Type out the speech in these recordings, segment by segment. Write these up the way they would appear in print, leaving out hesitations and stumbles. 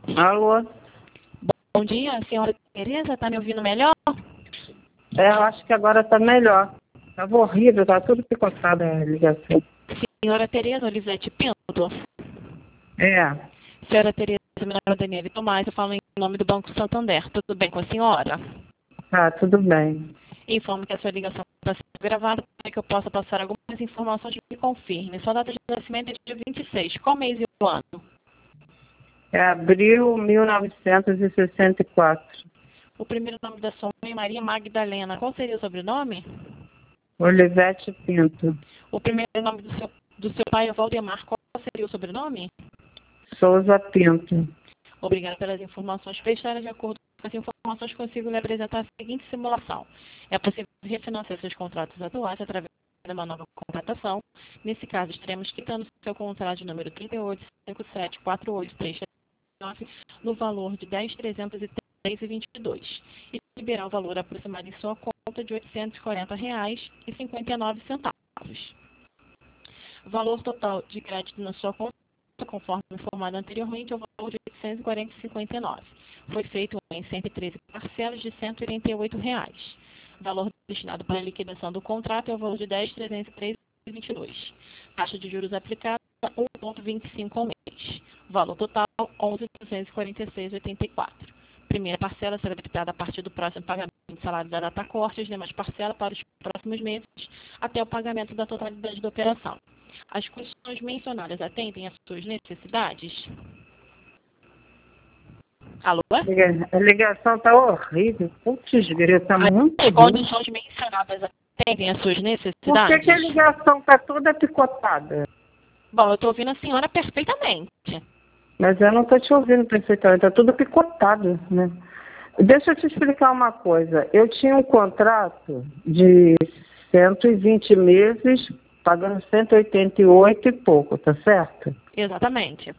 Alô? Bom dia, senhora Tereza, tá me ouvindo melhor? Eu acho que agora tá melhor. Tava horrível, tá tudo picotado a ligação. Senhora Tereza Olivete Pinto. É, Senhora Tereza, meu nome é Daniele Tomás, eu falo em nome do Banco Santander. Tudo bem com a senhora? tá, tudo bem. Informo que a sua ligação está sendo gravada para que eu possa passar algumas informações que me confirme. Sua data de nascimento é dia 26. Qual mês e o ano? É abril 1964. O primeiro nome da sua mãe, Maria Magdalena. Qual seria o sobrenome? Olivete Pinto. O primeiro nome do seu pai é Valdemar. Qual seria o sobrenome? Souza Pinto. Obrigada pelas informações prestadas. De acordo com as informações, consigo lhe apresentar a seguinte simulação. É possível refinanciar seus contratos atuais através de uma nova contratação. Nesse caso, estaremos quitando seu contrato de número 38574839 no valor de R$ 10.303,22 e liberar o valor aproximado em sua conta de R$ 840,59. O valor total de crédito na sua conta, conforme informado anteriormente, é o valor de R$ 840,59. Foi feito em 113 parcelas de R$ 188,00. O valor destinado para a liquidação do contrato é o valor de R$ 10.303,22. Taxa de juros aplicada 1,25 ao mês. O valor total R$ 11.246,84. Primeira parcela será debitada a partir do próximo pagamento do salário da data corte, as demais parcelas para os próximos meses, até o pagamento da totalidade da operação. As condições mencionadas atendem às suas necessidades? Alô? A ligação tá horrível. Putz, grita, tá muito As ruim. condições mencionadas atendem às suas Por necessidades? que a ligação tá toda picotada? Bom, eu estou ouvindo a senhora perfeitamente. Mas eu não tô te ouvindo perfeitamente, tá tudo picotado, né? Deixa eu te explicar uma coisa. Eu tinha um contrato de 120 meses, pagando 188 e pouco, tá certo? Exatamente.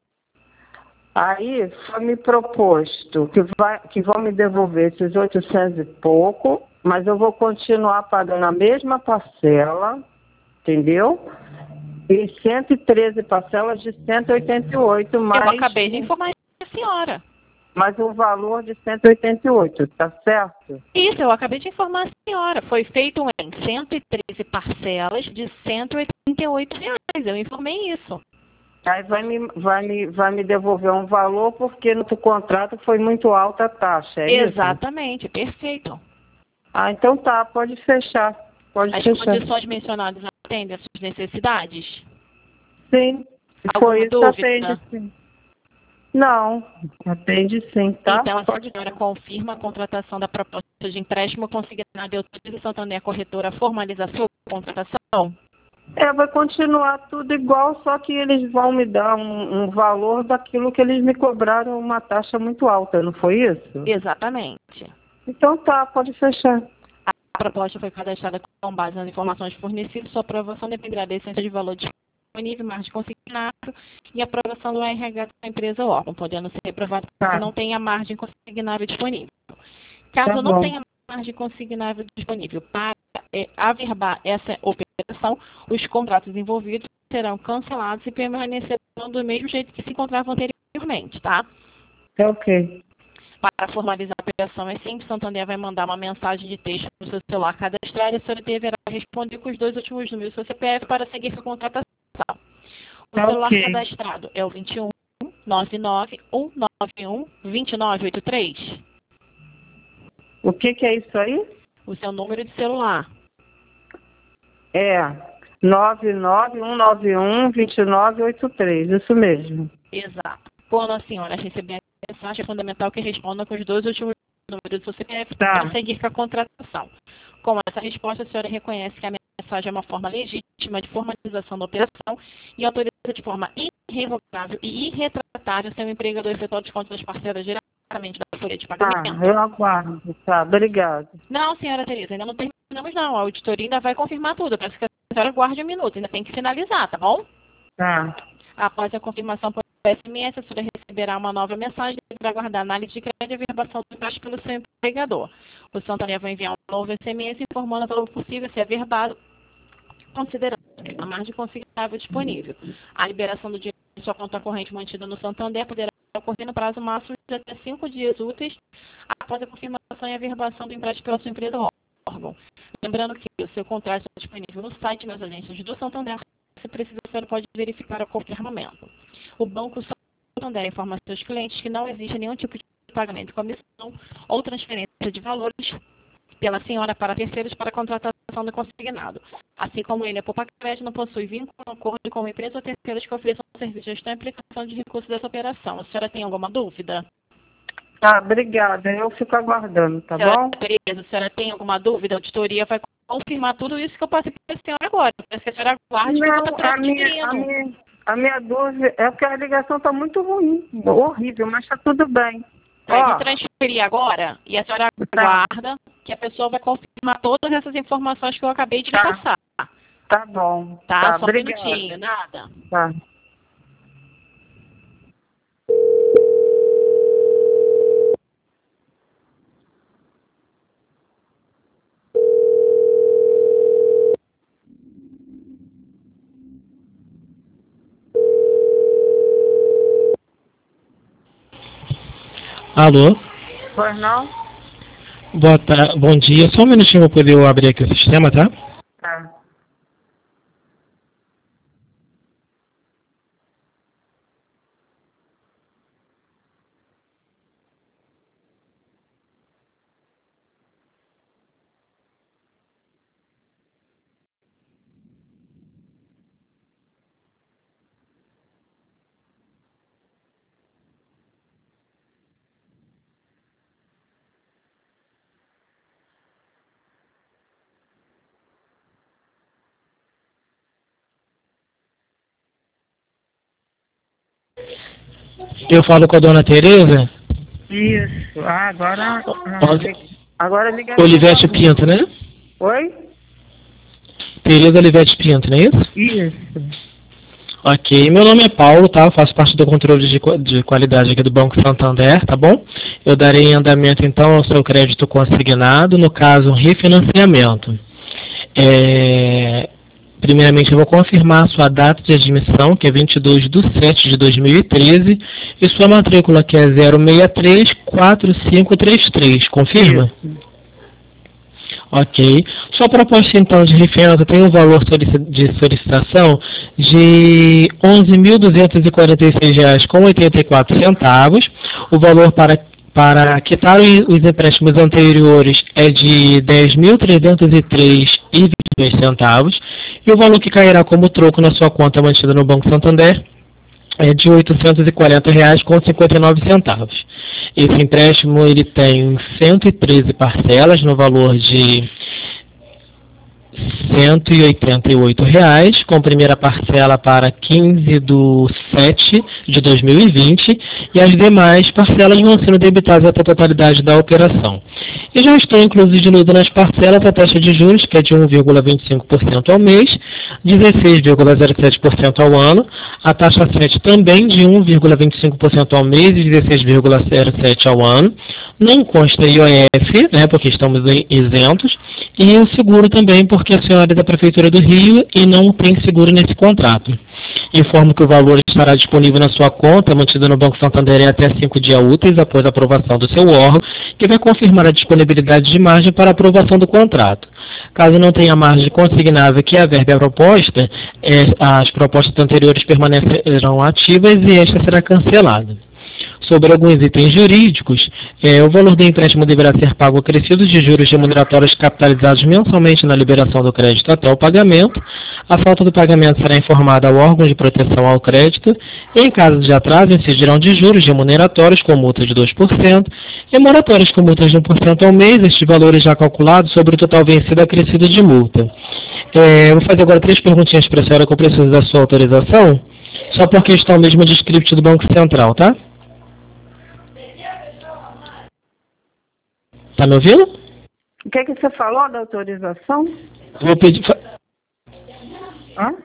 Aí foi me proposto que vão me devolver esses 800 e pouco, mas eu vou continuar pagando a mesma parcela, entendeu? E 113 parcelas de 188, Eu acabei de informar a senhora. mais o valor de 188, tá certo? Isso, eu acabei de informar a senhora. Foi feito em 113 parcelas de R$ 188,00. Eu informei isso. Aí vai me devolver um valor porque no contrato foi muito alta a taxa, é isso? Exatamente, perfeito. Ah, então tá, pode fechar. Pode As fechar. condições mencionadas atendem às suas necessidades? Sim, se for Alguma isso, dúvida? atende sim. Não, atende sim, tá? Então, a Pode. senhora confirma a contratação da proposta de empréstimo consignada e autoriza o Santander Corretora a formalizar sua contratação? Vai continuar tudo igual, só que eles vão me dar um valor daquilo que eles me cobraram uma taxa muito alta, não foi isso? Exatamente. Então tá, pode fechar. A proposta foi cadastrada com base nas informações fornecidas. Sua aprovação dependerá da essência de valor disponível, margem consignável e aprovação do RH da empresa ou órgão, podendo ser aprovado Tá, se não tenha margem consignável disponível. tá Caso não bom. tenha margem consignável disponível para averbar essa operação, os contratos envolvidos serão cancelados e permanecerão do mesmo jeito que se encontravam anteriormente, tá? Tá ok. Para formalizar a operação é simples, Santander vai mandar uma mensagem de texto no seu celular cadastrar e a senhora deverá responder com os 2 últimos números do seu CPF para seguir com a contratação. O Tá celular ok. cadastrado é o 21 99 191 2983. O que é isso aí? O seu número de celular. É 991912983, isso mesmo. Exato. Quando a senhora receber a mensagem, é fundamental que responda com os 2 últimos números do seu CPF Tá. para seguir com a contratação. Com essa resposta, a senhora reconhece que a mensagem é uma forma legítima de formalização da operação e autoriza de forma irrevogável e irretratável seu empregador efetuar o desconto das parcelas diretamente da folha de Tá, pagamento. eu aguardo. Tá, obrigado. Não, senhora Tereza, ainda não terminamos não. A auditoria ainda vai confirmar tudo. Peço que a senhora guarde um minuto. Ainda tem que finalizar, tá bom? Tá. Após a confirmação por SMS, a senhora receberá uma nova mensagem e deverá aguardar análise de crédito e averbação do taxa pelo seu empregador. O Santander vai enviar um novo SMS informando o valor possível a ser averbado, considerando a margem consignável disponível. A liberação do dinheiro em sua conta corrente mantida no Santander poderá ocorrer no prazo máximo de até 5 dias úteis após a confirmação e averbação do empréstimo pela sua empresa ou órgão. Lembrando que o seu contrato está disponível no site das agências do Santander. Se precisa, você pode verificar a confirmamento. O Banco Santander informa aos seus clientes que não existe nenhum tipo de pagamento de comissão ou transferência de valores pela senhora para terceiros para a contratação do consignado. Assim como ele, a Poupa Crédito não possui vínculo ou acordo com uma empresa ou terceiros que ofereçam serviço de gestão e aplicação de recursos dessa operação. A senhora tem alguma dúvida? Tá, obrigada. Eu fico aguardando, tá bom? Tereza, a senhora tem alguma dúvida? A auditoria vai confirmar tudo isso que eu passei para a senhora agora. Peço que a senhora aguarde que eu estou transferindo. A minha dúvida é que a ligação está muito ruim, horrível, mas está tudo bem. Eu vou transferir agora e a senhora aguarda que a pessoa vai confirmar todas essas informações que eu acabei de passar. Tá bom. Tá, só um minutinho, nada. Tá. Alô? Pois não? Bom dia. Só um minutinho para poder abrir aqui o sistema, tá? Tá. Eu falo com a dona Tereza? Isso. Agora liga. Olivete Pinto, né? Oi? Tereza Olivete Pinto, não é isso? Isso. Ok, meu nome é Paulo, tá? Eu faço parte do controle de qualidade aqui do Banco Santander, tá bom? Eu darei andamento, então, ao seu crédito consignado, no caso, um refinanciamento. Primeiramente, eu vou confirmar a sua data de admissão, que é 22/7/2013, e sua matrícula, que é 0634533. Confirma? Isso. Ok. Sua proposta, então, de refinanciamento tem um valor de solicitação de R$ 11.246,84. O valor para quitar os empréstimos anteriores é de R$ 10.303,22, e o valor que cairá como troco na sua conta mantida no Banco Santander é de R$ 840,59. Esse empréstimo ele tem 113 parcelas no valor de R$ 188, com primeira parcela para 15/7/2020 e as demais parcelas vão sendo debitadas até a totalidade da operação. E já estão inclusos diluídos nas parcelas a taxa de juros, que é de 1,25% ao mês, 16,07% ao ano, a taxa 7 também de 1,25% ao mês e 16,07% ao ano. Não consta IOF, né, porque estamos isentos, e o seguro também, porque a senhora é da Prefeitura do Rio e não tem seguro nesse contrato. Informo que o valor estará disponível na sua conta, mantida no Banco Santander até 5 dias úteis após a aprovação do seu órgão, que vai confirmar a disponibilidade de margem para a aprovação do contrato. Caso não tenha margem consignável que a verba é proposta, as propostas anteriores permanecerão ativas e esta será cancelada. Sobre alguns itens jurídicos, o valor do empréstimo deverá ser pago acrescidos de juros remuneratórios capitalizados mensalmente na liberação do crédito até o pagamento. A falta do pagamento será informada ao órgão de proteção ao crédito. Em caso de atraso, incidirão de juros remuneratórios com multa de 2% e moratórios com multas de 1% ao mês, estes valores já calculados sobre o total vencido acrescido de multa. Vou fazer agora 3 perguntinhas para a senhora que eu preciso da sua autorização, só por questão mesmo de script do Banco Central, tá? Tá me ouvindo? O que você falou da autorização? Vou pedir. Hã?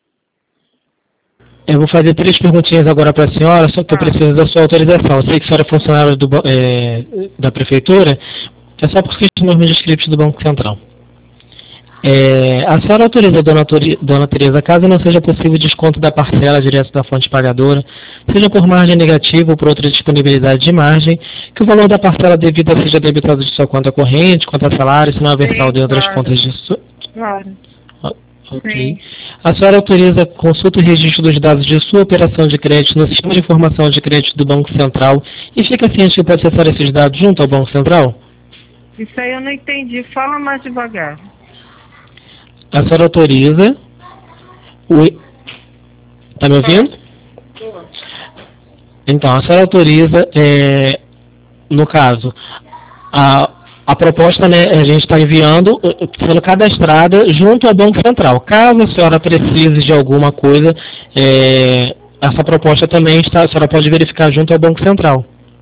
Eu vou fazer 3 perguntinhas agora para a senhora, só que eu preciso da sua autorização. Eu sei que a senhora é funcionária da Prefeitura, é só por questão mesmo de script do Banco Central. A senhora autoriza, dona Tereza, caso não seja possível desconto da parcela direto da fonte pagadora, seja por margem negativa ou por outra disponibilidade de margem, que o valor da parcela devida seja debitado de sua conta corrente, conta salário, se não haver saldo em outras contas de sua... Claro. Ok. Sim. A senhora autoriza consulta e registro dos dados de sua operação de crédito no sistema de informação de crédito do Banco Central e fica ciente que pode acessar esses dados junto ao Banco Central? Isso aí eu não entendi. Fala mais devagar. A senhora autoriza... Está me ouvindo? Então, a senhora autoriza, no caso, a proposta, né, a gente está enviando, sendo cadastrada junto ao Banco Central. Caso a senhora precise de alguma coisa, essa proposta também a senhora pode verificar junto ao Banco Central.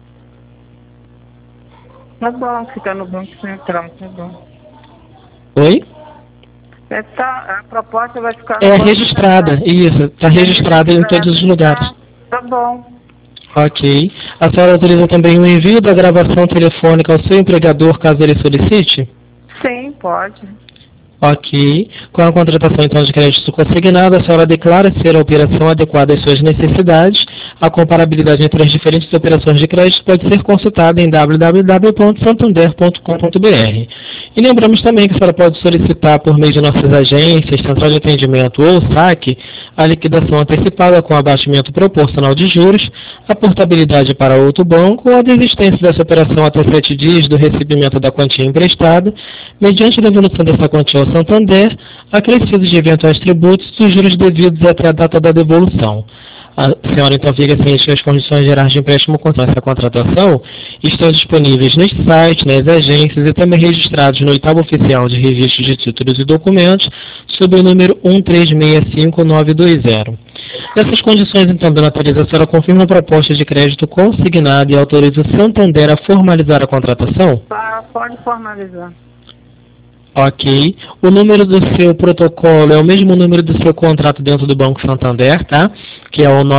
Tá bom, fica no Banco Central, tá bom. Oi? A proposta vai ficar no Banco registrada, Central. Isso, está registrada em todos os lugares. Tá bom. Ok. A senhora autoriza também o envio da gravação telefônica ao seu empregador, caso ele solicite? Sim, pode. Ok. Com a contratação, então, de crédito consignado, a senhora declara ser a operação adequada às suas necessidades. A comparabilidade entre as diferentes operações de crédito pode ser consultada em www.santander.com.br. E lembramos também que a senhora pode solicitar, por meio de nossas agências, central de atendimento ou saque, a liquidação antecipada com abatimento proporcional de juros, a portabilidade para outro banco ou a desistência dessa operação até 7 dias do recebimento da quantia emprestada, mediante a devolução dessa quantia ao Santander, acrescidos de eventuais tributos e juros devidos até a data da devolução. A senhora então fica ciente que as condições gerais de empréstimo com essa contratação estão disponíveis nos sites, nas agências e também registrados no 8º Oficial de Registro de Títulos e Documentos, sob o número 1365920. Nessas condições, então, dona Tereza, a senhora confirma a proposta de crédito consignada e autoriza o Santander a formalizar a contratação? Pode formalizar. Ok. O número do seu protocolo é o mesmo número do seu contrato dentro do Banco Santander, tá? Que é o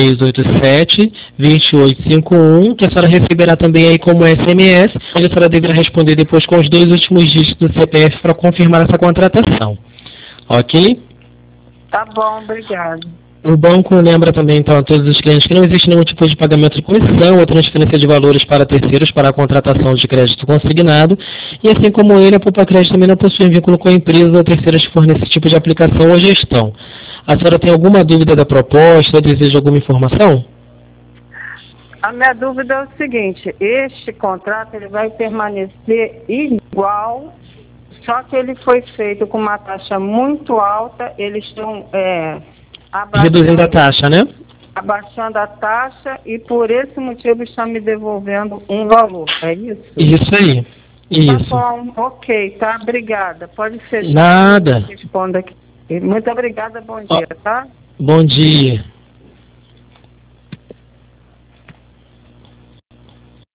9387-2851, que a senhora receberá também aí como SMS, onde a senhora deverá responder depois com os 2 últimos dígitos do CPF para confirmar essa contratação. Ok? Tá bom, obrigado. O banco lembra também, então, a todos os clientes que não existe nenhum tipo de pagamento de comissão ou transferência de valores para terceiros para a contratação de crédito consignado, e assim como ele, a Poupa Crédito também não possui vínculo com a empresa ou terceiros que fornecem esse tipo de aplicação ou gestão. A senhora tem alguma dúvida da proposta ou deseja alguma informação? A minha dúvida é o seguinte, este contrato ele vai permanecer igual, só que ele foi feito com uma taxa muito alta, eles estão... reduzindo a taxa, né? Abaixando a taxa e por esse motivo está me devolvendo um valor, é isso? Isso aí, isso. Tá bom, ok, tá, obrigada. Pode ser. Nada. Responda aqui. Muito obrigada, bom dia, tá? Bom dia.